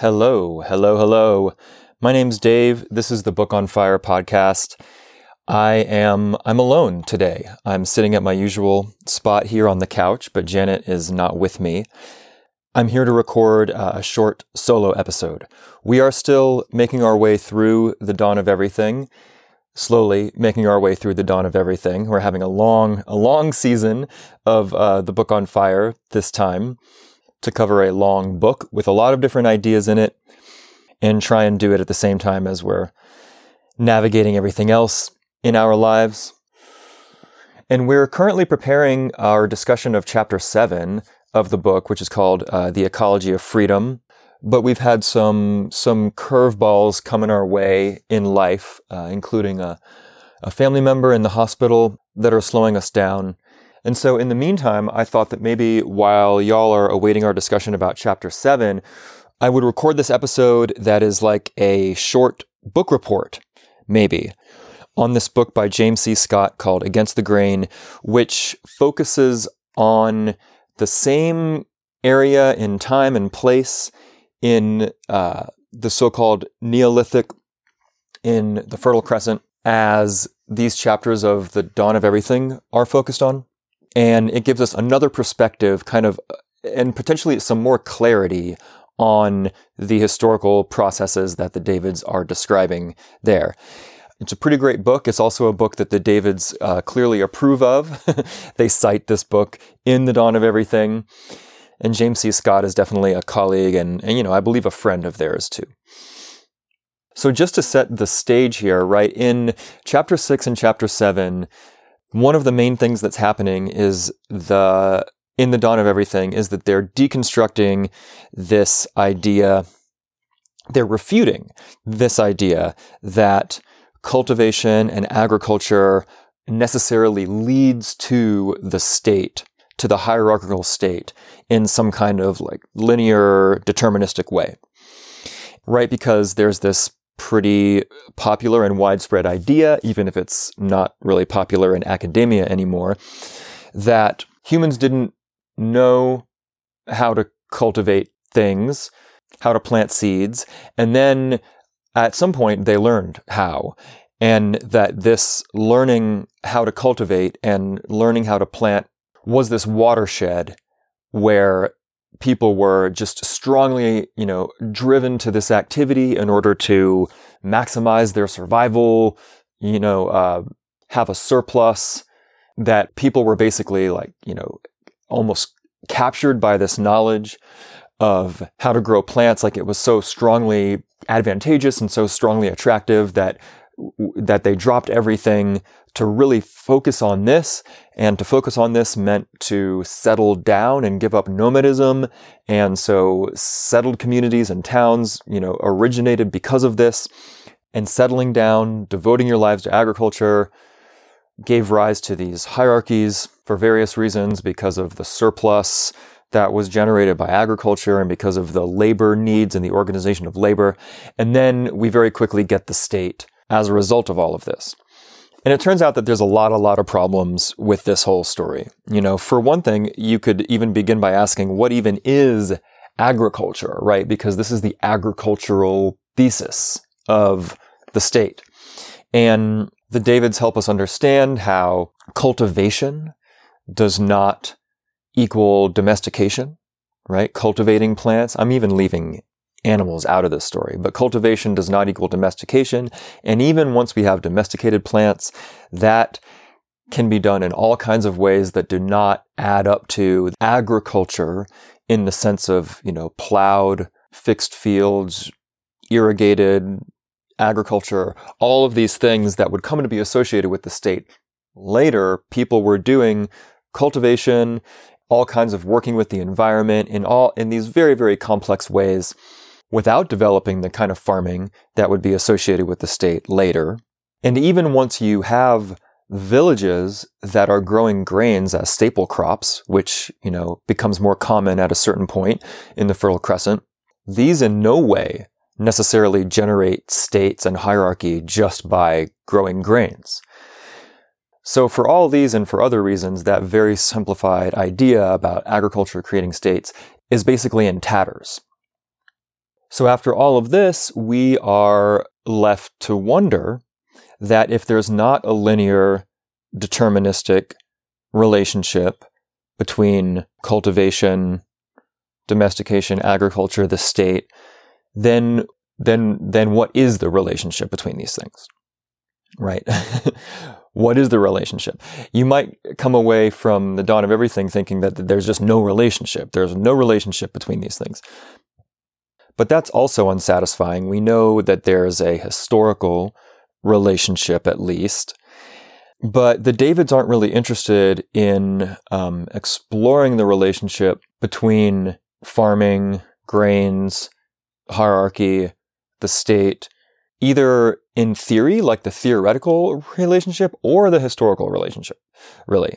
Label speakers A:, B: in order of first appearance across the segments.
A: Hello, hello, hello. My name's Dave. This is the Book on Fire podcast. I'm alone today. I'm sitting at my usual spot here on the couch, but Janet is not with me. I'm here to record a short solo episode. We are still making our way through the dawn of everything, slowly making our way through the dawn of everything. We're having a long season of the Book on Fire this time to cover a long book with a lot of different ideas in it and try and do it at the same time as we're navigating everything else in our lives. And we're currently preparing our discussion of chapter 7 of the book, which is called The Ecology of Freedom. But we've had some curveballs coming our way in life, including a family member in the hospital that are slowing us down. And so in the meantime, I thought that maybe while y'all are awaiting our discussion about chapter 7, I would record this episode that is like a short book report, maybe, on this book by James C. Scott called Against the Grain, which focuses on the same area in time and place in the so-called Neolithic in the Fertile Crescent as these chapters of the Dawn of Everything are focused on. And it gives us another perspective, and potentially some more clarity on the historical processes that the Davids are describing there. It's a pretty great book. It's also a book that the Davids clearly approve of. They cite this book in the Dawn of Everything. And James C. Scott is definitely a colleague and I believe a friend of theirs too. So just to set the stage here, right, in chapter 6 and chapter 7, one of the main things that's happening is in the Dawn of Everything is that they're deconstructing this idea. They're refuting this idea that cultivation and agriculture necessarily leads to the state, to the hierarchical state in some kind of like linear deterministic way, right? Because there's this pretty popular and widespread idea, even if it's not really popular in academia anymore, that humans didn't know how to cultivate things, how to plant seeds, and then at some point they learned how. And that this learning how to cultivate and learning how to plant was this watershed where people were just strongly, driven to this activity in order to maximize their survival, have a surplus, that people were basically almost captured by this knowledge of how to grow plants. Like it was so strongly advantageous and so strongly attractive that they dropped everything to really focus on this. And to focus on this meant to settle down and give up nomadism. And so settled communities and towns, originated because of this. And settling down, devoting your lives to agriculture, gave rise to these hierarchies for various reasons, because of the surplus that was generated by agriculture and because of the labor needs and the organization of labor. And then we very quickly get the state as a result of all of this. And it turns out that there's a lot of problems with this whole story. For one thing, you could even begin by asking, what even is agriculture, right? Because this is the agricultural thesis of the state. And the Davids help us understand how cultivation does not equal domestication, right? Cultivating plants. I'm even leaving animals out of this story, but cultivation does not equal domestication. And even once we have domesticated plants, that can be done in all kinds of ways that do not add up to agriculture in the sense of, plowed, fixed fields, irrigated agriculture, all of these things that would come to be associated with the state. Later, people were doing cultivation, all kinds of working with the environment in these very, very complex ways, without developing the kind of farming that would be associated with the state later. And even once you have villages that are growing grains as staple crops, which, becomes more common at a certain point in the Fertile Crescent, these in no way necessarily generate states and hierarchy just by growing grains. So for all these and for other reasons, that very simplified idea about agriculture creating states is basically in tatters. So after all of this, we are left to wonder that if there's not a linear, deterministic relationship between cultivation, domestication, agriculture, the state, then what is the relationship between these things? Right? What is the relationship? You might come away from the dawn of everything thinking that there's just no relationship. There's no relationship between these things. But that's also unsatisfying. We know that there's a historical relationship, at least. But the Davids aren't really interested in exploring the relationship between farming, grains, hierarchy, the state, either in theory, like the theoretical relationship, or the historical relationship, really.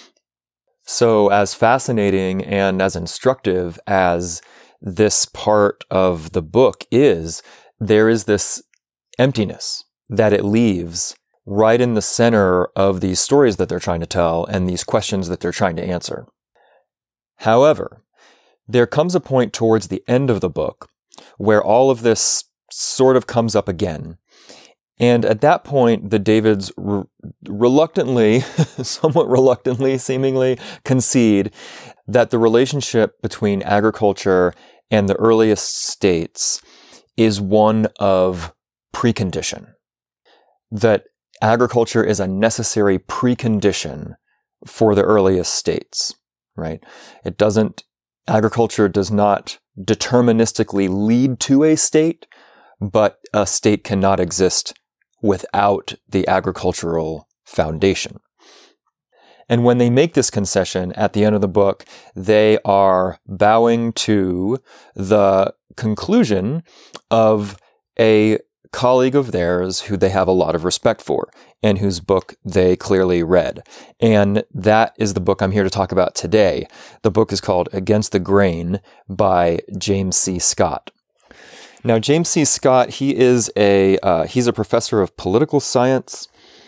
A: So as fascinating and as instructive as this part of the book is, there is this emptiness that it leaves right in the center of these stories that they're trying to tell and these questions that they're trying to answer. However, there comes a point towards the end of the book where all of this sort of comes up again. And at that point, the Davids reluctantly, somewhat reluctantly, seemingly concede that the relationship between agriculture and the earliest states is one of precondition. That agriculture is a necessary precondition for the earliest states, right? Agriculture does not deterministically lead to a state, but a state cannot exist without the agricultural foundation. And when they make this concession at the end of the book, they are bowing to the conclusion of a colleague of theirs who they have a lot of respect for and whose book they clearly read. And that is the book I'm here to talk about today. The book is called Against the Grain by James C. Scott. Now, James C. Scott, he's a professor of political science,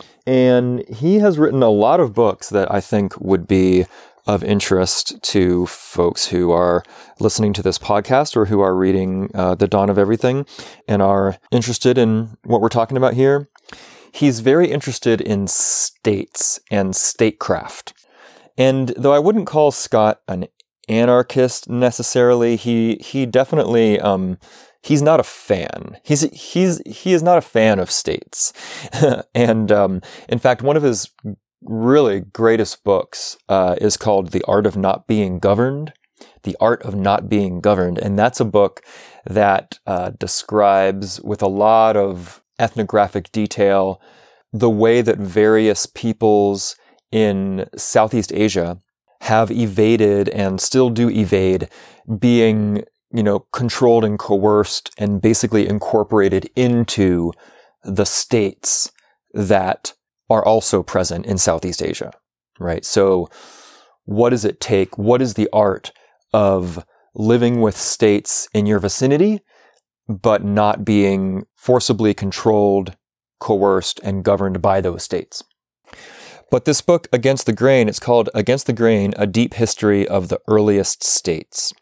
A: and he has written a lot of books that I think would be of interest to folks who are listening to this podcast or who are reading The Dawn of Everything and are interested in what we're talking about here. He's very interested in states and statecraft. And though I wouldn't call Scott an anarchist necessarily, he definitely he's not a fan. He is not a fan of states. And in fact, one of his really greatest books is called The Art of Not Being Governed. The Art of Not Being Governed. And that's a book that describes with a lot of ethnographic detail the way that various peoples in Southeast Asia have evaded and still do evade being, controlled and coerced and basically incorporated into the states that are also present in Southeast Asia, right? So what does it take? What is the art of living with states in your vicinity, but not being forcibly controlled, coerced, and governed by those states? But this book, Against the Grain, it's called Against the Grain, A Deep History of the Earliest States.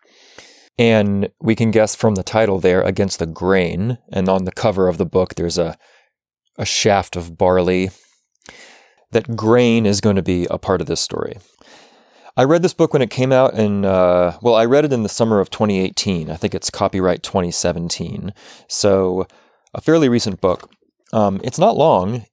A: And we can guess from the title there, Against the Grain, and on the cover of the book, there's a shaft of barley, that grain is going to be a part of this story. I read this book when it came out I read it in the summer of 2018. I think it's copyright 2017. So a fairly recent book. It's not long.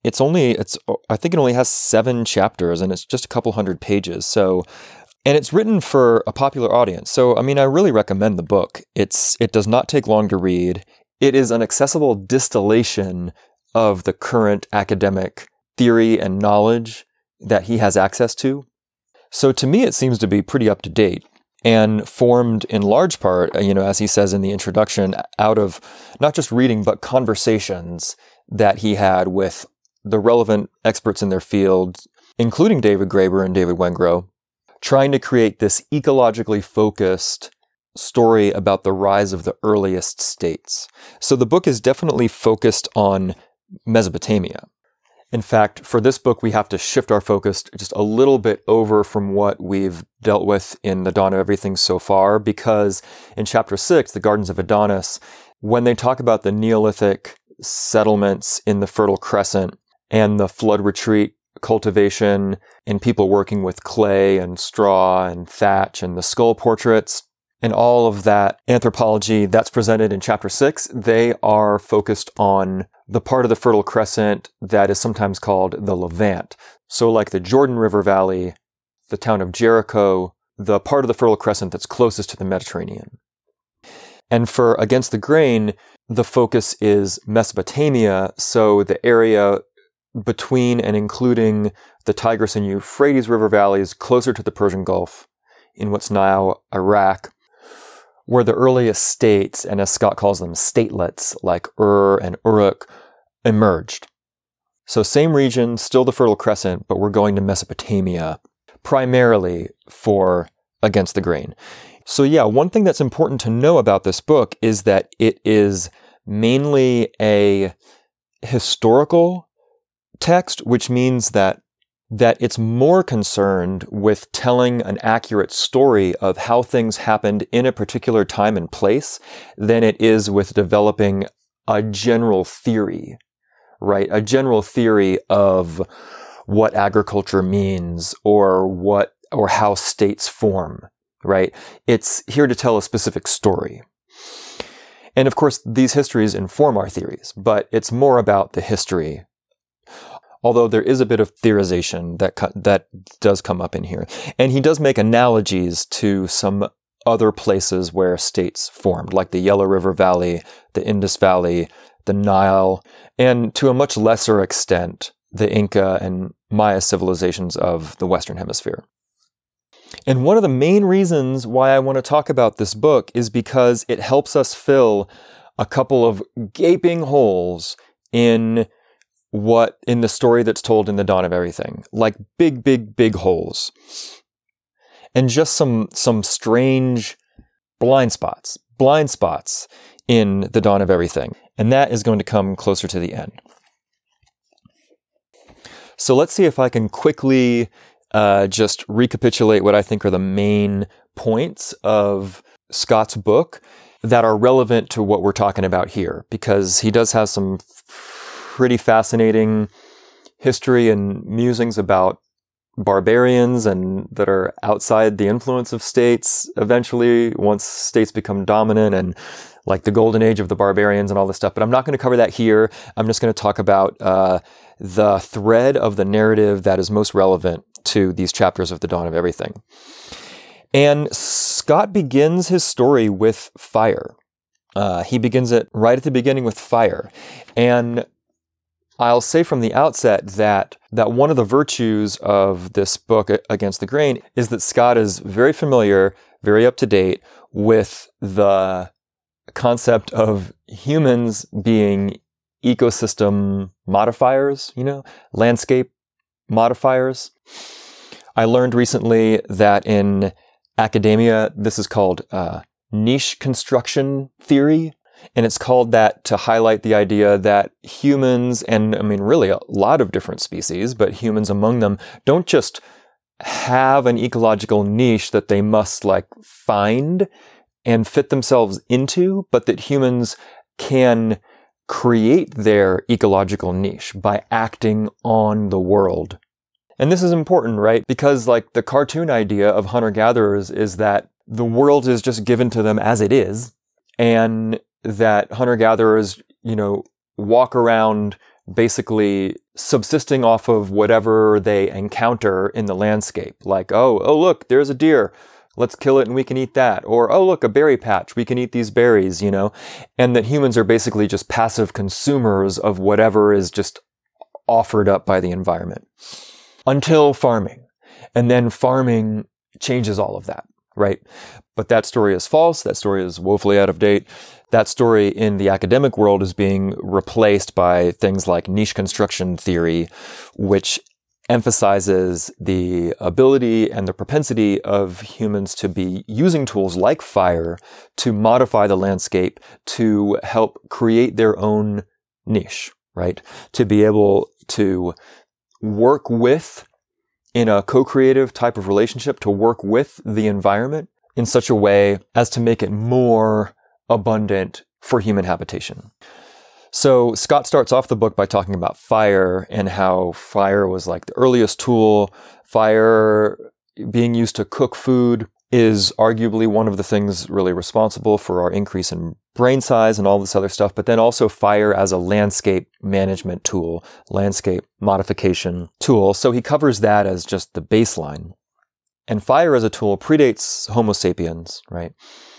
A: I think it only has 7 chapters and it's just a couple hundred pages. And it's written for a popular audience. So, I really recommend the book. It does not take long to read. It is an accessible distillation of the current academic theory and knowledge that he has access to. So to me, it seems to be pretty up to date and formed in large part, as he says in the introduction, out of not just reading, but conversations that he had with the relevant experts in their field, including David Graeber and David Wengrow, trying to create this ecologically focused story about the rise of the earliest states. So the book is definitely focused on Mesopotamia. In fact, for this book, we have to shift our focus just a little bit over from what we've dealt with in The Dawn of Everything so far, because in chapter 6, The Gardens of Adonis, when they talk about the Neolithic settlements in the Fertile Crescent and the flood retreat cultivation and people working with clay and straw and thatch and the skull portraits and all of that anthropology that's presented in chapter 6, they are focused on the part of the Fertile Crescent that is sometimes called the Levant. So like the Jordan River Valley, the town of Jericho, the part of the Fertile Crescent that's closest to the Mediterranean. And for Against the Grain, the focus is Mesopotamia, so the area between and including the Tigris and Euphrates River valleys closer to the Persian Gulf in what's now Iraq, where the earliest states, and as Scott calls them, statelets like Ur and Uruk, emerged. So same region, still the Fertile Crescent, but we're going to Mesopotamia primarily for Against the Grain. So yeah, one thing that's important to know about this book is that it is mainly a historical text, which means that it's more concerned with telling an accurate story of how things happened in a particular time and place than it is with developing a general theory, right? A general theory of what agriculture means or how states form, right? It's here to tell a specific story. And of course, these histories inform our theories, but it's more about the history. Although there is a bit of theorization that does come up in here. And he does make analogies to some other places where states formed, like the Yellow River Valley, the Indus Valley, the Nile, and to a much lesser extent, the Inca and Maya civilizations of the Western Hemisphere. And one of the main reasons why I want to talk about this book is because it helps us fill a couple of gaping holes in the story that's told in The Dawn of Everything, like big holes. And just some strange blind spots in The Dawn of Everything. And that is going to come closer to the end. So let's see if I can quickly just recapitulate what I think are the main points of Scott's book that are relevant to what we're talking about here, because he does have some pretty fascinating history and musings about barbarians and that are outside the influence of states eventually once states become dominant, and like the golden age of the barbarians and all this stuff. But I'm not going to cover that here. I'm just going to talk about the thread of the narrative that is most relevant to these chapters of The Dawn of Everything. And Scott begins his story with fire. He begins it right at the beginning with fire. And I'll say from the outset that one of the virtues of this book, Against the Grain, is that Scott is very familiar, very up to date with the concept of humans being ecosystem modifiers, landscape modifiers. I learned recently that in academia, this is called niche construction theory. And it's called that to highlight the idea that humans, and I mean really a lot of different species, but humans among them, don't just have an ecological niche that they must find and fit themselves into, but that humans can create their ecological niche by acting on the world. And this is important, right? Because the cartoon idea of hunter-gatherers is that the world is just given to them as it is, and that hunter-gatherers, walk around basically subsisting off of whatever they encounter in the landscape. Like, oh, look, there's a deer. Let's kill it and we can eat that. Or, oh, look, a berry patch. We can eat these berries, And that humans are basically just passive consumers of whatever is just offered up by the environment. Until farming. And then farming changes all of that, right? But that story is false. That story is woefully out of date. That story in the academic world is being replaced by things like niche construction theory, which emphasizes the ability and the propensity of humans to be using tools like fire to modify the landscape to help create their own niche, right? To be able to work with, in a co-creative type of relationship, to work with the environment in such a way as to make it more abundant for human habitation. So Scott starts off the book by talking about fire and how fire was like the earliest tool. Fire being used to cook food is arguably one of the things really responsible for our increase in brain size and all this other stuff, but then also fire as a landscape management tool, landscape modification tool. So he covers that as just the baseline. And fire as a tool predates Homo sapiens, right?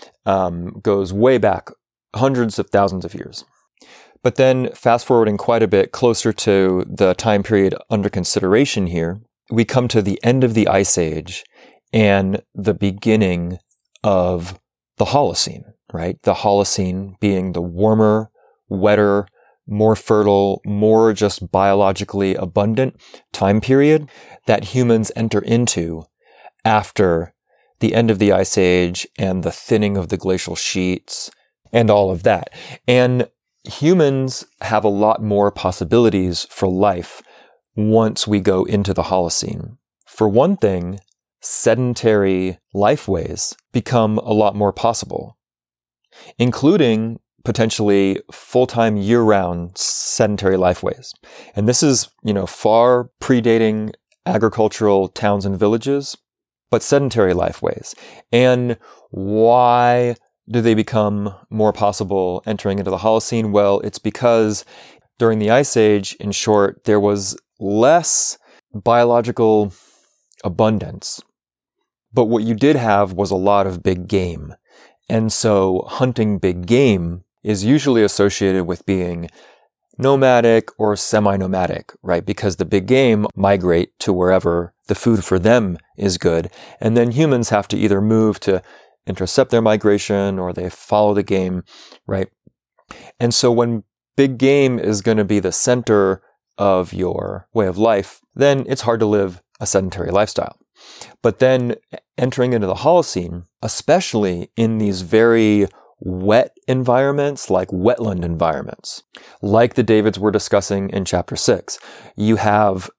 A: Goes way back hundreds of thousands of years. But then fast forwarding quite a bit closer to the time period under consideration here, we come to the end of the Ice Age and the beginning of the Holocene, right? The Holocene being the warmer, wetter, more fertile, more just biologically abundant time period that humans enter into after the end of the Ice Age and the thinning of the glacial sheets and all of that. And humans have a lot more possibilities for life once we go into the Holocene. For one thing, sedentary lifeways become a lot more possible, including potentially full-time year-round sedentary lifeways. And this is, far predating agricultural towns and villages, but sedentary lifeways. And why do they become more possible entering into the Holocene? Well, it's because during the Ice Age, in short, there was less biological abundance. But what you did have was a lot of big game. And so hunting big game is usually associated with being nomadic or semi-nomadic, right? Because the big game migrate to wherever the food for them is good. And then humans have to either move to intercept their migration or they follow the game, right? And so when big game is going to be the center of your way of life, then it's hard to live a sedentary lifestyle. But then entering into the Holocene, especially in these very wet environments, like wetland environments, like the Davids we're discussing in chapter 6, you have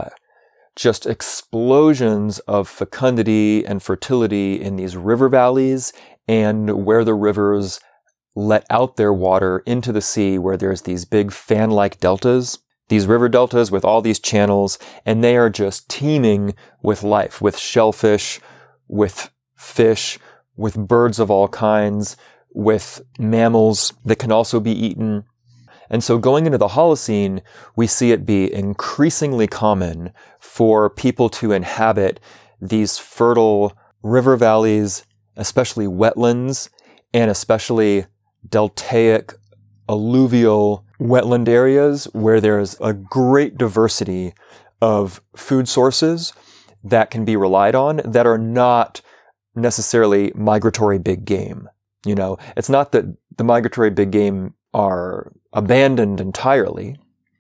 A: just explosions of fecundity and fertility in these river valleys and where the rivers let out their water into the sea, where there's these big fan-like deltas, these river deltas with all these channels, and they are just teeming with life, with shellfish, with fish, with birds of all kinds, with mammals that can also be eaten. And so going into the Holocene, we see it be increasingly common for people to inhabit these fertile river valleys, especially wetlands, and especially deltaic, alluvial wetland areas where there's a great diversity of food sources that can be relied on that are not necessarily migratory big game. It's not that the migratory big game are abandoned entirely,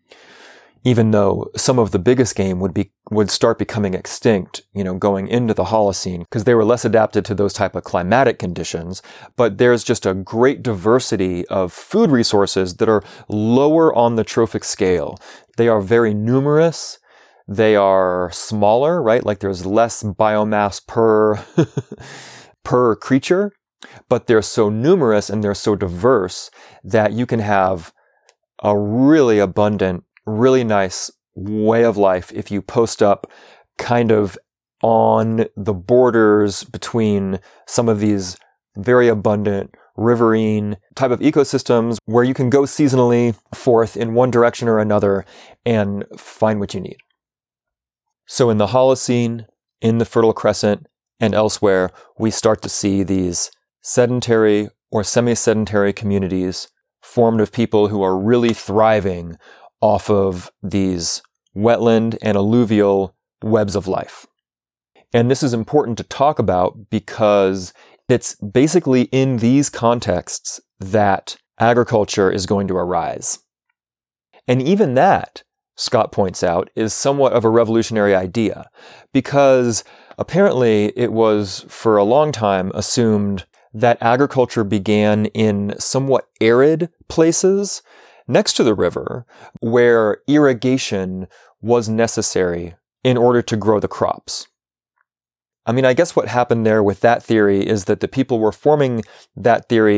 A: even though some of the biggest game would start becoming extinct, going into the Holocene, because they were less adapted to those type of climatic conditions. But there's just a great diversity of food resources that are lower on the trophic scale. They are very numerous. They are smaller, right? Like there's less biomass per creature, but they're so numerous and they're so diverse that you can have a really abundant, really nice way of life if you post up kind of on the borders between some of these very abundant riverine type of ecosystems where you can go seasonally forth in one direction or another and find what you need. So in the Holocene, in the Fertile Crescent, and elsewhere, we start to see these sedentary or semi-sedentary communities formed of people who are really thriving off of these wetland and alluvial webs of life. And this is important to talk about because it's basically in these contexts that agriculture is going to arise. And even that, Scott points out, is somewhat of a revolutionary idea because apparently it was for a long time assumed that agriculture began in somewhat arid places next to the river where irrigation was necessary in order to grow the crops. I guess what happened there with that theory is that the people were forming that theory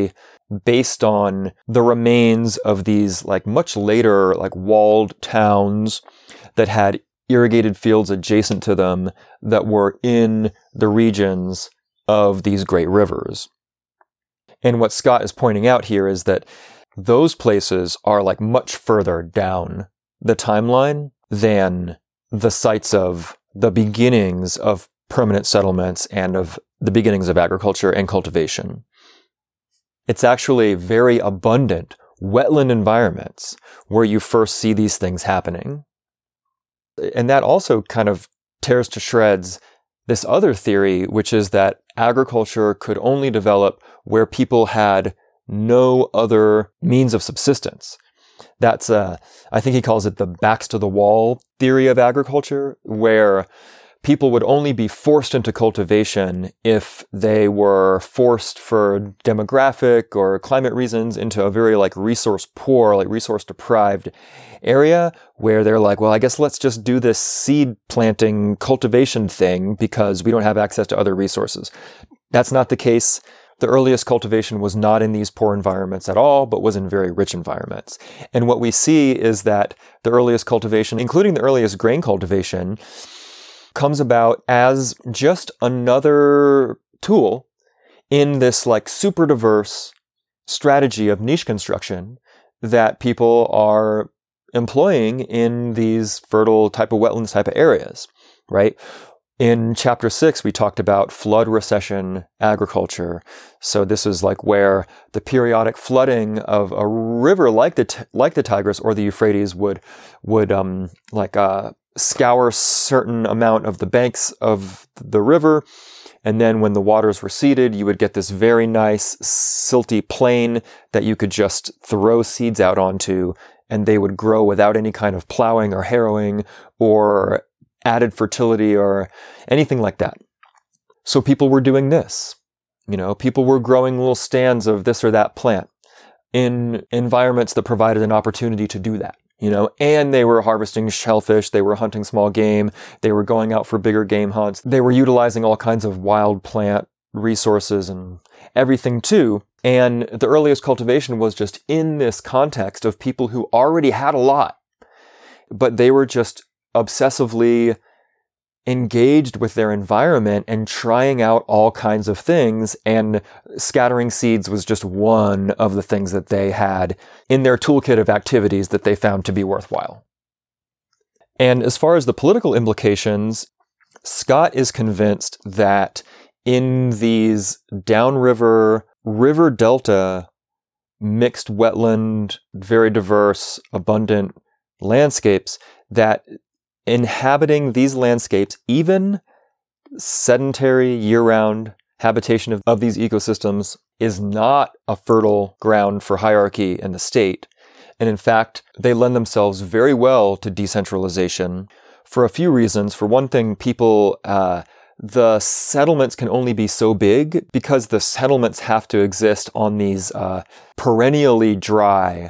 A: based on the remains of these like much later like walled towns that had irrigated fields adjacent to them that were in the regions of these great rivers. And what Scott is pointing out here is that those places are like much further down the timeline than the sites of the beginnings of permanent settlements and of the beginnings of agriculture and cultivation. It's actually very abundant wetland environments where you first see these things happening. And that also kind of tears to shreds this other theory, which is that agriculture could only develop where people had no other means of subsistence. That's, I think he calls it the backs to the wall theory of agriculture, where people would only be forced into cultivation if they were forced for demographic or climate reasons into a very like resource poor, like resource deprived area where they're like, well, I guess let's just do this seed planting cultivation thing because we don't have access to other resources. That's not the case. The earliest cultivation was not in these poor environments at all, but was in very rich environments. And what we see is that the earliest cultivation, including the earliest grain cultivation, comes about as just another tool in this like super diverse strategy of niche construction that people are employing in these fertile type of wetlands type of areas, right? In chapter 6, we talked about flood recession agriculture. So this is like where the periodic flooding of a river like the Tigris or the Euphrates would scour certain amount of the banks of the river. And then when the waters receded, you would get this very nice silty plain that you could just throw seeds out onto, and they would grow without any kind of plowing or harrowing or added fertility or anything like that. So people were doing this. People were growing little stands of this or that plant in environments that provided an opportunity to do that. And they were harvesting shellfish, they were hunting small game, they were going out for bigger game hunts, they were utilizing all kinds of wild plant resources and everything too. And the earliest cultivation was just in this context of people who already had a lot, but they were just obsessively engaged with their environment and trying out all kinds of things, and scattering seeds was just one of the things that they had in their toolkit of activities that they found to be worthwhile. And as far as the political implications, Scott is convinced that in these downriver, river delta, mixed wetland, very diverse, abundant landscapes, that inhabiting these landscapes, even sedentary year-round habitation of these ecosystems, is not a fertile ground for hierarchy in the state. And in fact, they lend themselves very well to decentralization for a few reasons. For one thing, the settlements can only be so big because the settlements have to exist on these permanently dry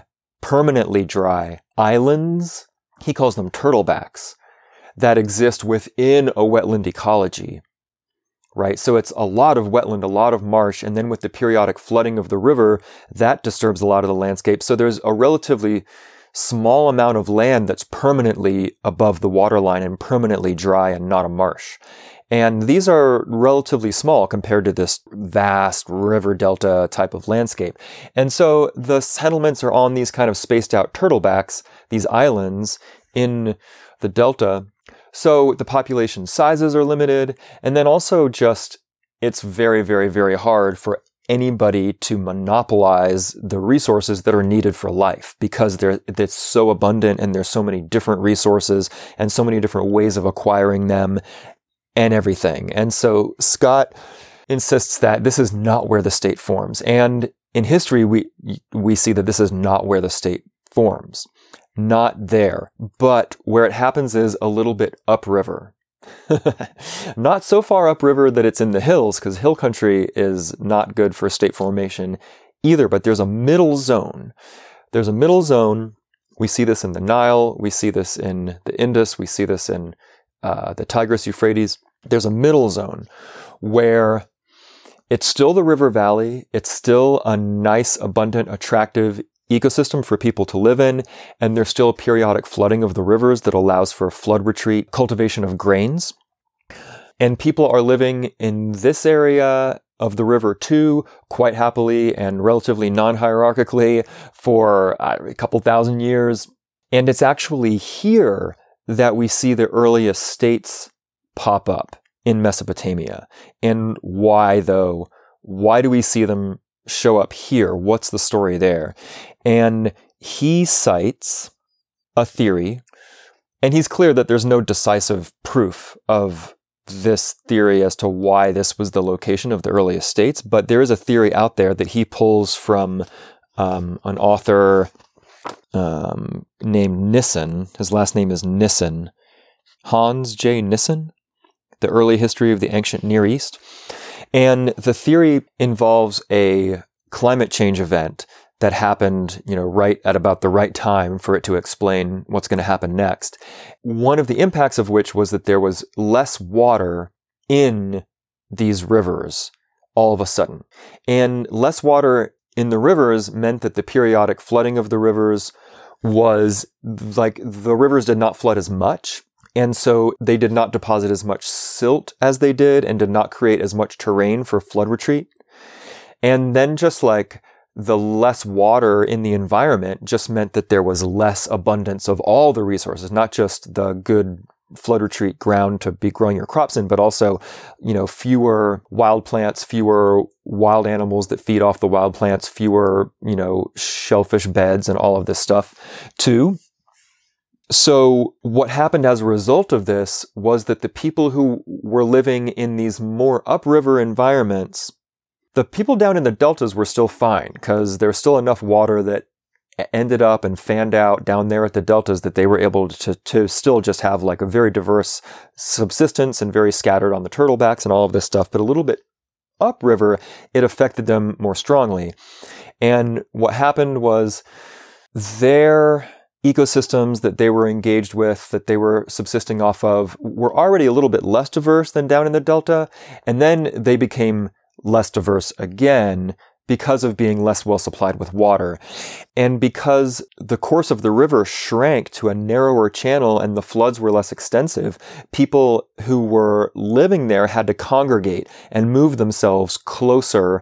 A: islands. He calls them turtlebacks, that exist within a wetland ecology, right? So it's a lot of wetland, a lot of marsh, and then with the periodic flooding of the river, that disturbs a lot of the landscape. So there's a relatively small amount of land that's permanently above the waterline and permanently dry and not a marsh. And these are relatively small compared to this vast river delta type of landscape. And so the settlements are on these kind of spaced out turtlebacks, these islands in the delta. So the population sizes are limited. And then also just, it's very, very, very hard for anybody to monopolize the resources that are needed for life, because it's so abundant and there's so many different resources and so many different ways of acquiring them and everything. And so Scott insists that this is not where the state forms. And in history, we see that this is not where the state forms. Not there. But where it happens is a little bit upriver. Not so far upriver that it's in the hills, because hill country is not good for state formation either, but there's a middle zone. There's a middle zone. We see this in the Nile. We see this in the Indus. We see this in the Tigris, Euphrates. There's a middle zone where It's still the river valley. It's still a nice, abundant, attractive ecosystem for people to live in. And there's still periodic flooding of the rivers that allows for flood retreat, cultivation of grains. And people are living in this area of the river too, quite happily and relatively non-hierarchically for a couple thousand years. And it's actually here that we see the earliest states pop up in Mesopotamia. And why, though? Why do we see them show up here? What's the story there? And he cites a theory, and he's clear that there's no decisive proof of this theory as to why this was the location of the earliest states, but there is a theory out there that he pulls from an author named Nissen. His last name is Nissen. Hans J. Nissen, The Early History of the Ancient Near East. And the theory involves a climate change event that happened, right at about the right time for it to explain what's going to happen next. One of the impacts of which was that there was less water in these rivers all of a sudden. And less water in the rivers meant that the periodic flooding of the rivers was like the rivers did not flood as much. And so they did not deposit as much silt as they did and did not create as much terrain for flood retreat. And then just like the less water in the environment just meant that there was less abundance of all the resources, not just the good flood retreat ground to be growing your crops in, but also, fewer wild plants, fewer wild animals that feed off the wild plants, fewer, shellfish beds and all of this stuff too. So what happened as a result of this was that the people who were living in these more upriver environments, the people down in the deltas were still fine because there's still enough water that ended up and fanned out down there at the deltas that they were able to still just have like a very diverse subsistence and very scattered on the turtlebacks and all of this stuff. But a little bit upriver, it affected them more strongly. And what happened was their ecosystems that they were engaged with, that they were subsisting off of, were already a little bit less diverse than down in the delta. And then they became less diverse again because of being less well supplied with water. And because the course of the river shrank to a narrower channel and the floods were less extensive, people who were living there had to congregate and move themselves closer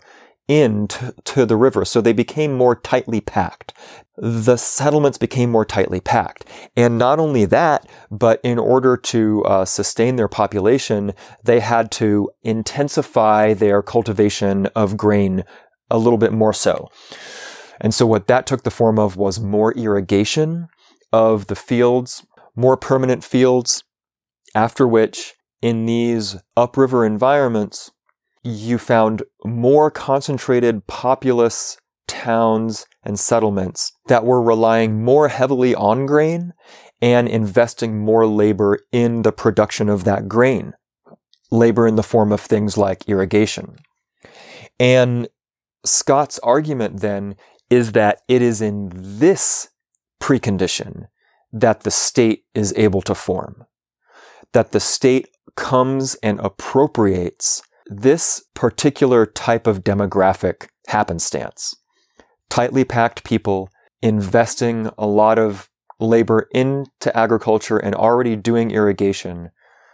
A: to the river. So they became more tightly packed. The settlements became more tightly packed. And not only that, but in order to sustain their population, they had to intensify their cultivation of grain a little bit more so. And so what that took the form of was more irrigation of the fields, more permanent fields, after which in these upriver environments, you found more concentrated populous towns and settlements that were relying more heavily on grain and investing more labor in the production of that grain. Labor in the form of things like irrigation. And Scott's argument then is that it is in this precondition that the state is able to form. That the state comes and appropriates this particular type of demographic happenstance. Tightly packed people investing a lot of labor into agriculture and already doing irrigation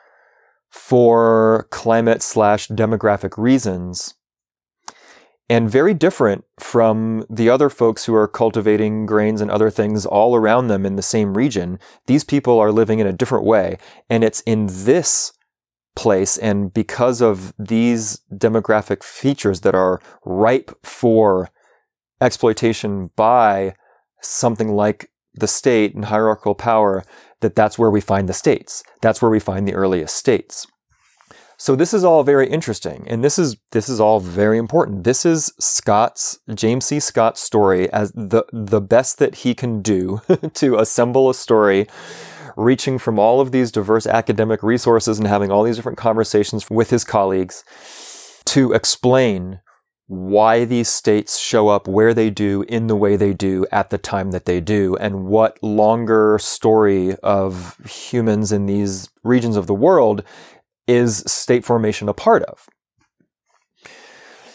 A: for climate/demographic reasons, and very different from the other folks who are cultivating grains and other things all around them in the same region. These people are living in a different way, and it's in this place, and because of these demographic features that are ripe for exploitation by something like the state and hierarchical power, that's where we find the states. That's where we find the earliest states. So this is all very interesting, and this is all very important. This is James C. Scott's story as the best that he can do to assemble a story, reaching from all of these diverse academic resources and having all these different conversations with his colleagues to explain why these states show up where they do, in the way they do, at the time that they do, and what longer story of humans in these regions of the world is state formation a part of.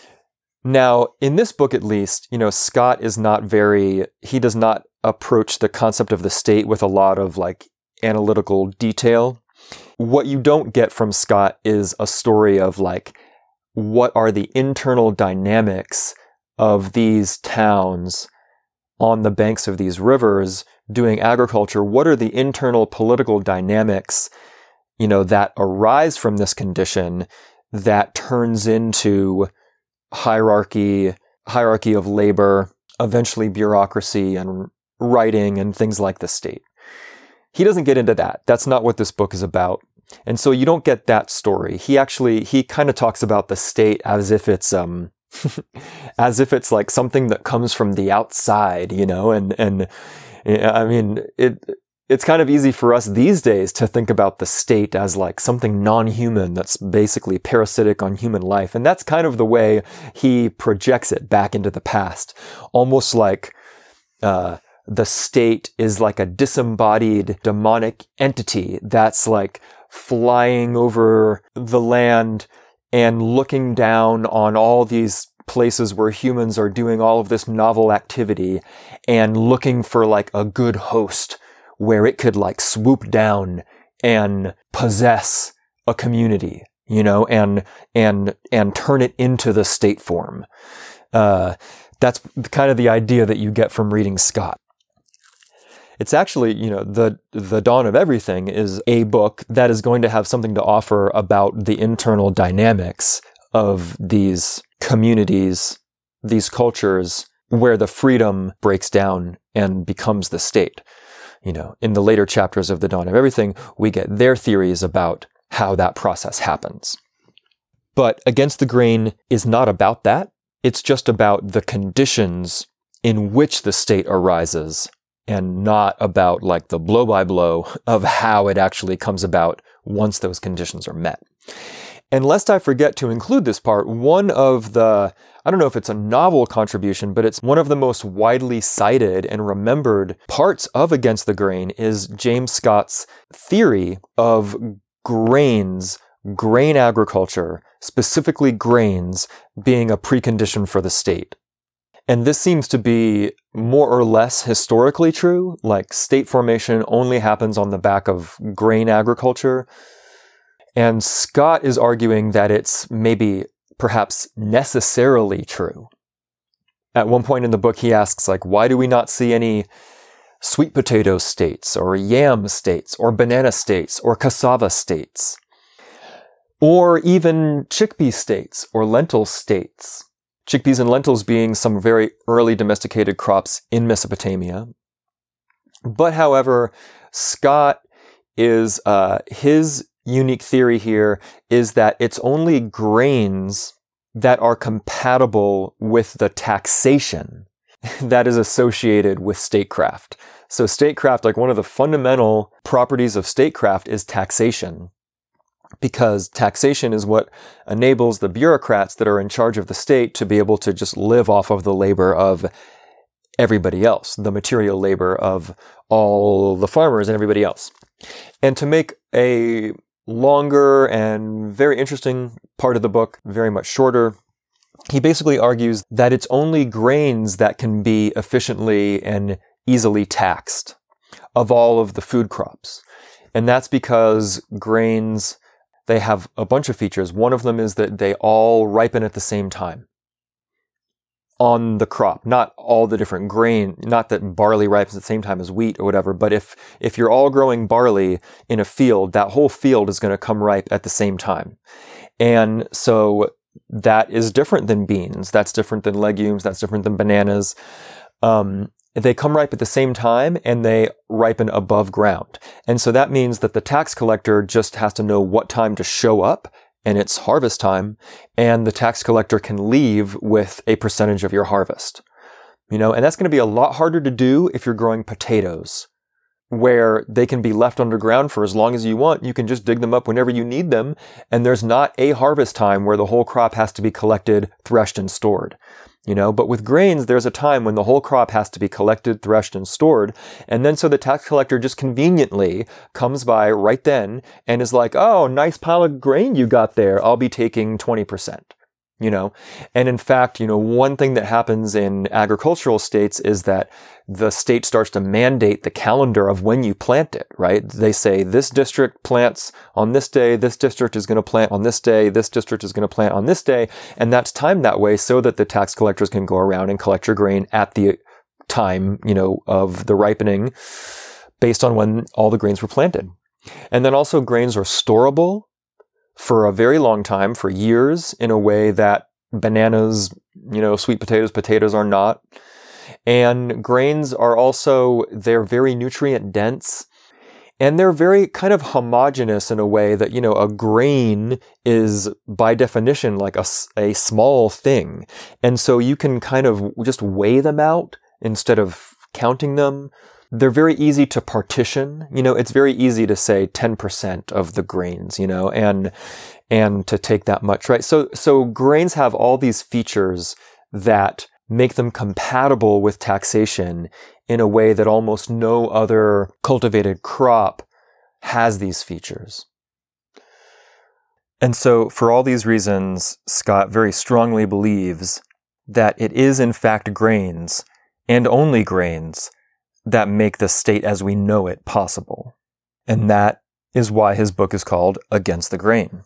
A: Now, in this book, at least, Scott is he does not approach the concept of the state with a lot of like analytical detail. What you don't get from Scott is a story of like, what are the internal dynamics of these towns on the banks of these rivers doing agriculture? What are the internal political dynamics, that arise from this condition that turns into hierarchy of labor, eventually bureaucracy and writing and things like the state? He doesn't get into that. That's not what this book is about. And so you don't get that story. He kind of talks about the state as if it's as if it's like something that comes from the outside, and I mean, it's kind of easy for us these days to think about the state as like something non-human that's basically parasitic on human life. And that's kind of the way he projects it back into the past, almost like the state is like a disembodied demonic entity that's like flying over the land and looking down on all these places where humans are doing all of this novel activity and looking for like a good host where it could like swoop down and possess a community, and turn it into the state form. That's kind of the idea that you get from reading Scott. It's actually, The Dawn of Everything is a book that is going to have something to offer about the internal dynamics of these communities, these cultures, where the freedom breaks down and becomes the state. In the later chapters of The Dawn of Everything, we get their theories about how that process happens. But Against the Grain is not about that. It's just about the conditions in which the state arises, and not about like the blow by blow of how it actually comes about once those conditions are met. And lest I forget to include this part, one of the, I don't know if it's a novel contribution, but it's one of the most widely cited and remembered parts of Against the Grain is James Scott's theory of grain agriculture, specifically grains, being a precondition for the state. And this seems to be more or less historically true, like state formation only happens on the back of grain agriculture. And Scott is arguing that it's perhaps necessarily true. At one point in the book, he asks, like, why do we not see any sweet potato states or yam states or banana states or cassava states? Or even chickpea states or lentil states? Chickpeas and lentils being some very early domesticated crops in Mesopotamia. But however, Scott is, his unique theory here is that it's only grains that are compatible with the taxation that is associated with statecraft. So statecraft, like one of the fundamental properties of statecraft is taxation. Because taxation is what enables the bureaucrats that are in charge of the state to be able to just live off of the labor of everybody else, the material labor of all the farmers and everybody else. And to make a longer and very interesting part of the book very much shorter, he basically argues that it's only grains that can be efficiently and easily taxed of all of the food crops. And that's because grains, they have a bunch of features. One of them is that they all ripen at the same time on the crop. Not all the different grain, not that barley ripens at the same time as wheat or whatever, but if you're all growing barley in a field, that whole field is going to come ripe at the same time. And so that is different than beans. That's different than legumes. That's different than bananas. They come ripe at the same time and they ripen above ground. And so that means that the tax collector just has to know what time to show up, and it's harvest time, and the tax collector can leave with a percentage of your harvest. And that's going to be a lot harder to do if you're growing potatoes, where they can be left underground for as long as you want. You can just dig them up whenever you need them, and there's not a harvest time where the whole crop has to be collected, threshed, and stored. But with grains, there's a time when the whole crop has to be collected, threshed, and stored. And then so the tax collector just conveniently comes by right then and is like, oh, nice pile of grain you got there. I'll be taking 20%. And in fact, one thing that happens in agricultural states is that the state starts to mandate the calendar of when you plant it, right? They say this district plants on this day, this district is going to plant on this day, this district is going to plant on this day, and that's timed that way so that the tax collectors can go around and collect your grain at the time, of the ripening based on when all the grains were planted. And then also grains are storable for a very long time, for years, in a way that bananas, sweet potatoes are not. And grains are also, they're very nutrient dense, and they're very kind of homogeneous in a way that, a grain is by definition like a small thing. And so you can kind of just weigh them out instead of counting them. They're very easy to partition. It's very easy to say 10% of the grains, and to take that much, right? So grains have all these features that make them compatible with taxation in a way that almost no other cultivated crop has these features. And so for all these reasons, Scott very strongly believes that it is in fact grains, and only grains, that make the state as we know it possible. And that is why his book is called Against the Grain.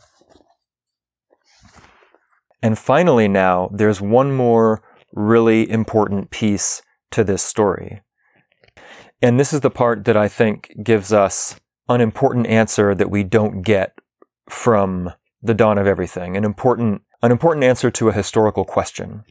A: And finally now, there's one more really important piece to this story. And this is the part that I think gives us an important answer that we don't get from the dawn of everything, an important answer to a historical question.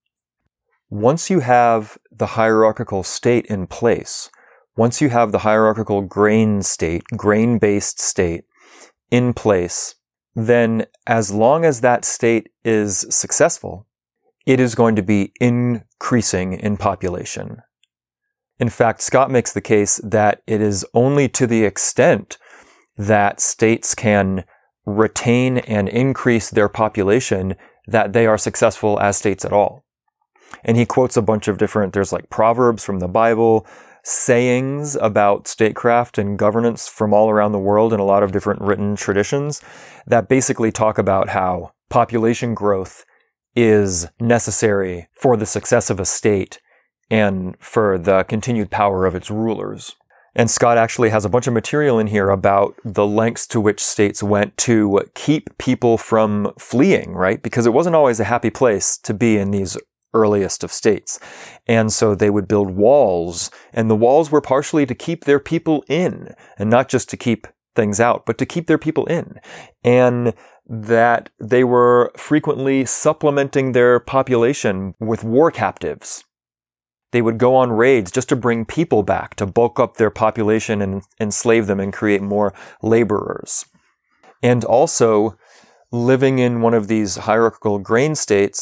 A: Once you have the hierarchical state in place, once you have the hierarchical grain-based state in place, then as long as that state is successful, it is going to be increasing in population. In fact, Scott makes the case that it is only to the extent that states can retain and increase their population that they are successful as states at all. And he quotes a bunch of there's like proverbs from the Bible, sayings about statecraft and governance from all around the world in a lot of different written traditions that basically talk about how population growth is necessary for the success of a state and for the continued power of its rulers. And Scott actually has a bunch of material in here about the lengths to which states went to keep people from fleeing, right? Because it wasn't always a happy place to be in these earliest of states. And so they would build walls, and the walls were partially to keep their people in, and not just to keep things out, but to keep their people in. And that they were frequently supplementing their population with war captives. They would go on raids just to bring people back, to bulk up their population and enslave them and create more laborers. And also, living in one of these hierarchical grain states,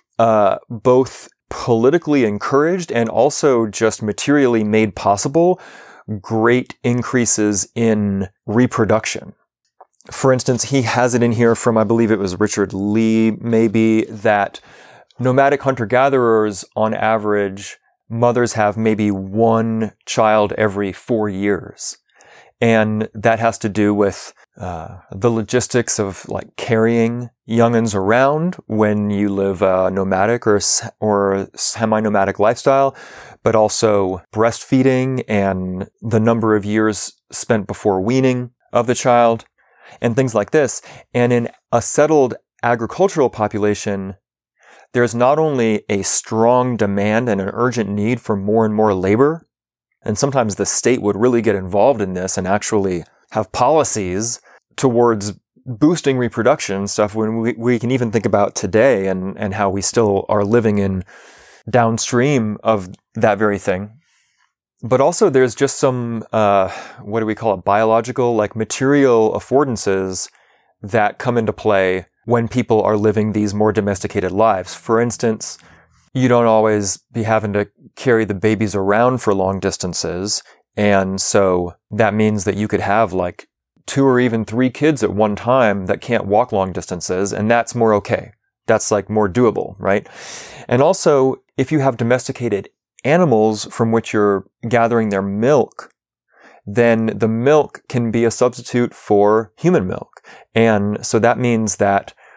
A: both politically encouraged and also just materially made possible great increases in reproduction. For instance, he has it in here from, I believe it was Richard Lee, maybe, that nomadic hunter-gatherers, on average, mothers have maybe one child every 4 years. And that has to do with the logistics of like carrying young'uns around when you live a nomadic or semi-nomadic lifestyle, but also breastfeeding and the number of years spent before weaning of the child and things like this. And in a settled agricultural population, there's not only a strong demand and an urgent need for more and more labor, and sometimes the state would really get involved in this and actually have policies towards boosting reproduction stuff when we can even think about today and how we still are living in downstream of that very thing. But also there's just some, what do we call it, biological, like material affordances that come into play when people are living these more domesticated lives. For instance, you don't always be having to carry the babies around for long distances. And so that means that you could have like 2 or even 3 kids at one time that can't walk long distances. And that's more okay. That's like more doable, right? And also, if you have domesticated animals from which you're gathering their milk, then the milk can be a substitute for human milk. And so that means that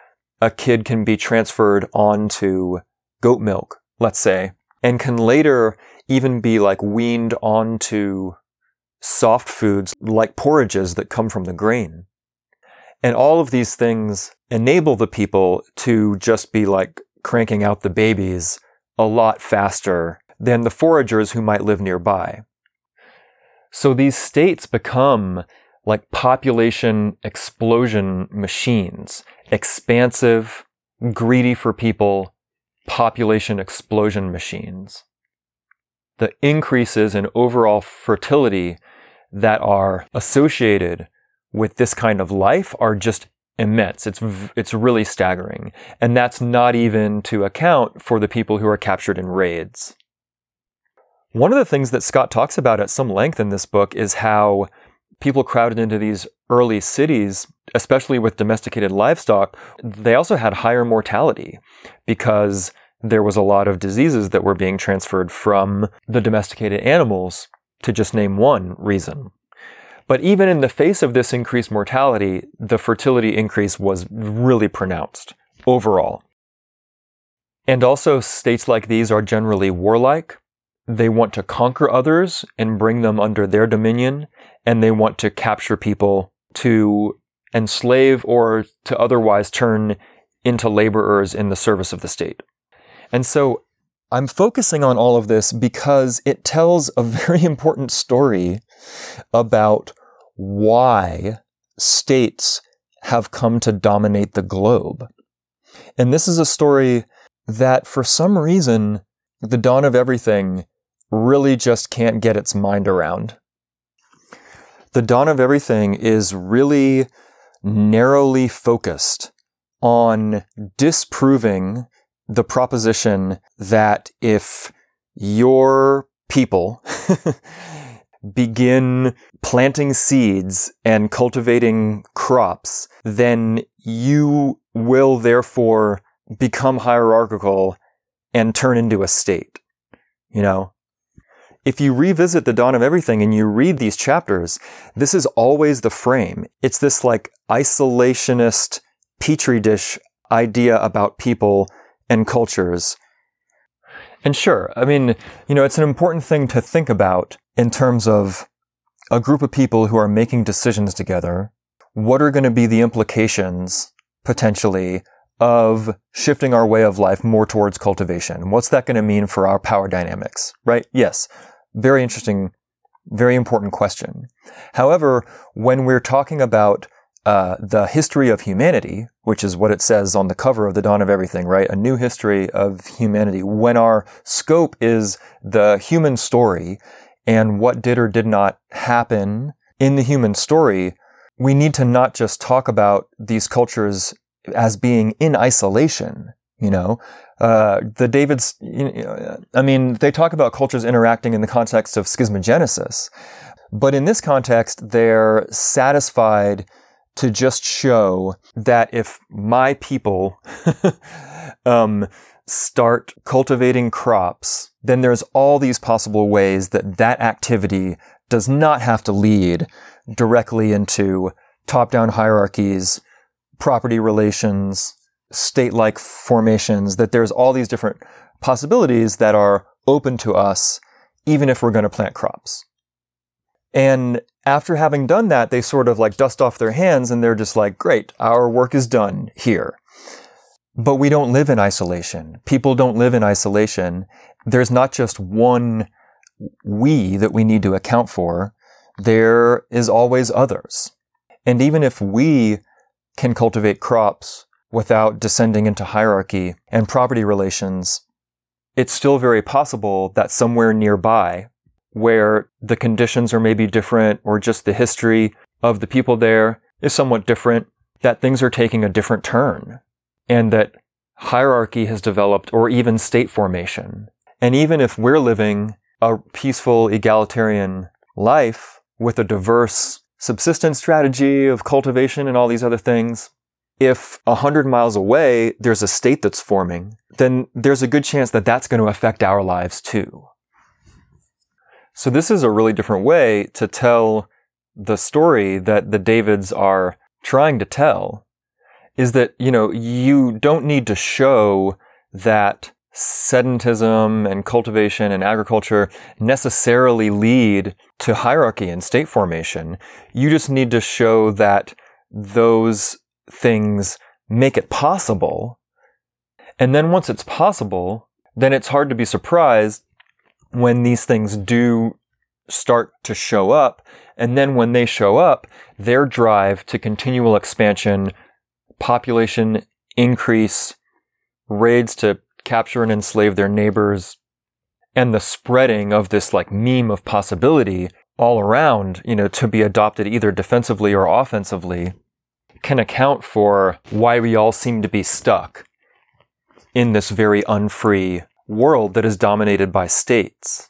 A: a kid can be transferred onto goat milk, let's say, and can later even be like weaned onto soft foods like porridges that come from the grain. And all of these things enable the people to just be like cranking out the babies a lot faster than the foragers who might live nearby. So these states become like population explosion machines, expansive, greedy for people, population explosion machines. The increases in overall fertility that are associated with this kind of life are just immense. It's really staggering. And that's not even to account for the people who are captured in raids. One of the things that Scott talks about at some length in this book is how people crowded into these early cities, especially with domesticated livestock, they also had higher mortality because there was a lot of diseases that were being transferred from the domesticated animals, to just name one reason. But even in the face of this increased mortality, the fertility increase was really pronounced overall. And also, states like these are generally warlike. They want to conquer others and bring them under their dominion, and they want to capture people to enslave or to otherwise turn into laborers in the service of the state. And so I'm focusing on all of this because it tells a very important story about why states have come to dominate the globe. And this is a story that, for some reason, the Dawn of Everything really just can't get its mind around. The Dawn of Everything is really narrowly focused on disproving the proposition that if your people begin planting seeds and cultivating crops, then you will therefore become hierarchical and turn into a state. You know, if you revisit the Dawn of Everything and you read these chapters, this is always the frame. It's this like isolationist petri dish idea about people and cultures. And sure, I mean, you know, it's an important thing to think about in terms of a group of people who are making decisions together. What are going to be the implications, potentially, of shifting our way of life more towards cultivation? What's that going to mean for our power dynamics, right? Yes, very interesting, very important question. However, when we're talking about the history of humanity, which is what it says on the cover of the Dawn of Everything, right? A new history of humanity. When our scope is the human story and what did or did not happen in the human story, we need to not just talk about these cultures as being in isolation, you know? The Davids, I mean, they talk about cultures interacting in the context of schismogenesis, but in this context, they're satisfied to just show that if my people start cultivating crops, then there's all these possible ways that that activity does not have to lead directly into top-down hierarchies, property relations, state-like formations, that there's all these different possibilities that are open to us, even if we're going to plant crops. And after having done that, they sort of like dust off their hands and they're just like, great, our work is done here. But we don't live in isolation. People don't live in isolation. There's not just one we that we need to account for. There is always others. And even if we can cultivate crops without descending into hierarchy and property relations, it's still very possible that somewhere nearby, where the conditions are maybe different or just the history of the people there is somewhat different, that things are taking a different turn and that hierarchy has developed or even state formation. And even if we're living a peaceful, egalitarian life with a diverse subsistence strategy of cultivation and all these other things, if 100 miles away there's a state that's forming, then there's a good chance that that's going to affect our lives too. So this is a really different way to tell the story that the Davids are trying to tell. is that, you don't need to show that sedentism and cultivation and agriculture necessarily lead to hierarchy and state formation. You just need to show that those things make it possible. And then once it's possible, then it's hard to be surprised when these things do start to show up. And then when they show up, their drive to continual expansion, population increase, raids to capture and enslave their neighbors, and the spreading of this like meme of possibility all around, to be adopted either defensively or offensively, can account for why we all seem to be stuck in this very unfree world that is dominated by states,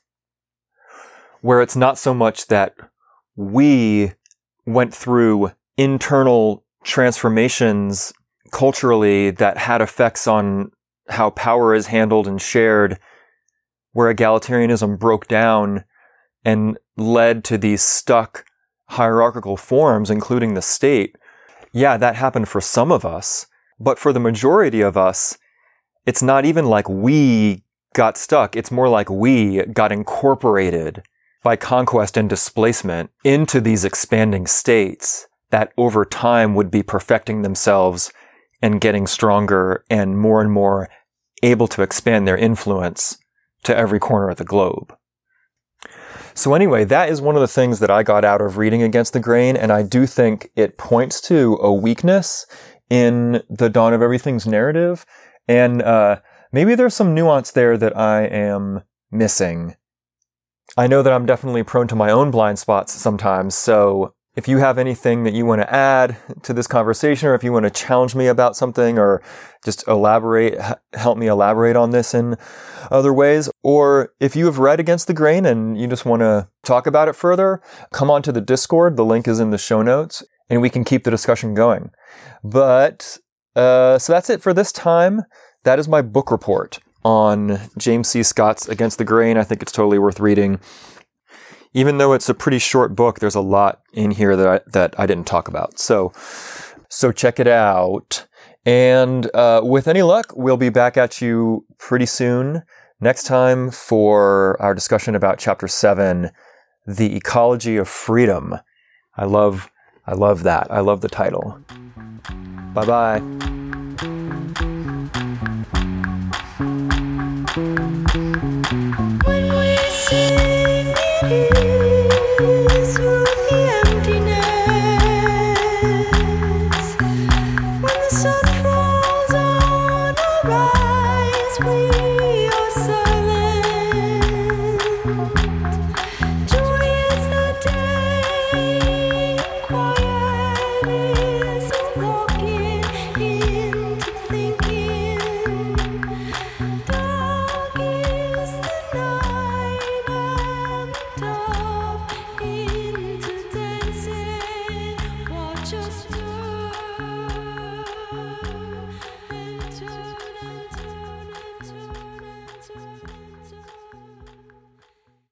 A: where it's not so much that we went through internal transformations culturally that had effects on how power is handled and shared, where egalitarianism broke down and led to these stuck hierarchical forms, including the state. Yeah, that happened for some of us, but for the majority of us, it's not even like we got stuck. It's more like we got incorporated by conquest and displacement into these expanding states that over time would be perfecting themselves and getting stronger and more able to expand their influence to every corner of the globe. So anyway, that is one of the things that I got out of reading Against the Grain, and I do think it points to a weakness in the Dawn of Everything's narrative, and maybe there's some nuance there that I am missing. I know that I'm definitely prone to my own blind spots sometimes, so if you have anything that you want to add to this conversation, or if you want to challenge me about something, or just help me elaborate on this in other ways, or if you have read Against the Grain and you just want to talk about it further, come on to the Discord. The link is in the show notes, and we can keep the discussion going. But, so that's it for this time. That is my book report on James C. Scott's Against the Grain. I think it's totally worth reading. Even though it's a pretty short book, there's a lot in here that I didn't talk about. So check it out. And with any luck, we'll be back at you pretty soon next time for our discussion about Chapter 7, The Ecology of Freedom. I love that. I love the title. Bye-bye.